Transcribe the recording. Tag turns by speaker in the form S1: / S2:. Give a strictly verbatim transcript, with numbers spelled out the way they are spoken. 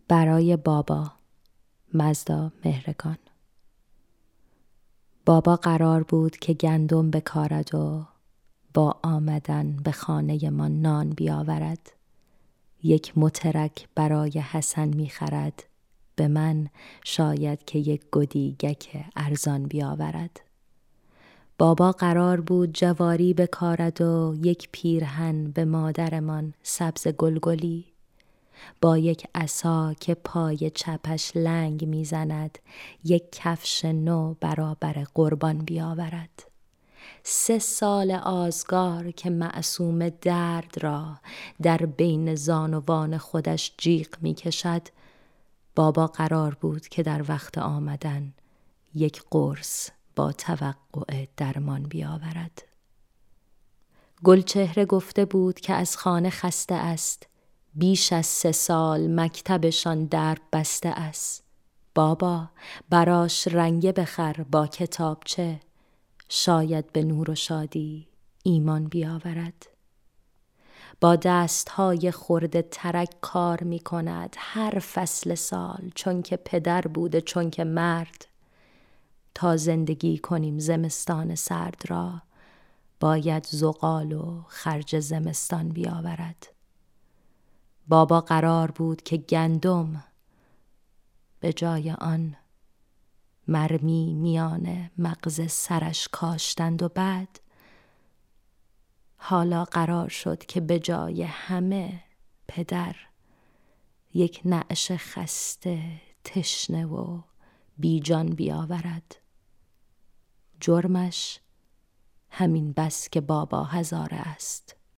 S1: برای بابا، مزدا مهرگان. بابا قرار بود که گندم بکارد و با آمدن به خانه ما نان بیاورد. یک مترک برای حسن میخرد، به من شاید که یک گدیگک ارزان بیاورد. بابا قرار بود جواری بکارد و یک پیرهن به مادرمان سبز گلگلی، با یک عصا که پای چپش لنگ میزند یک کفش نو برابر قربان بیاورد. سه سال آزگار که معصوم درد را در بین زانوان خودش جیغ میکشد، بابا قرار بود که در وقت آمدن یک قرص با توقع درمان بیاورد. گلچهره گفته بود که از خانه خسته است، بیش از سه سال مکتبشان درب بسته است. بابا براش رنگه بخر با کتابچه، شاید به نور و شادی ایمان بیاورد. با دستهای خورده ترک کار می کند هر فصل سال، چون که پدر بوده چون که مرد. تا زندگی کنیم زمستان سرد را، باید زغال و خرج زمستان بیاورد. بابا قرار بود که گندم، به جای آن مرمی میان مغز سرش کاشتند و بعد حالا قرار شد که به جای همه پدر یک نعش خسته تشنه و بیجان بیاورد. جرمش همین بس که بابا هزاره است.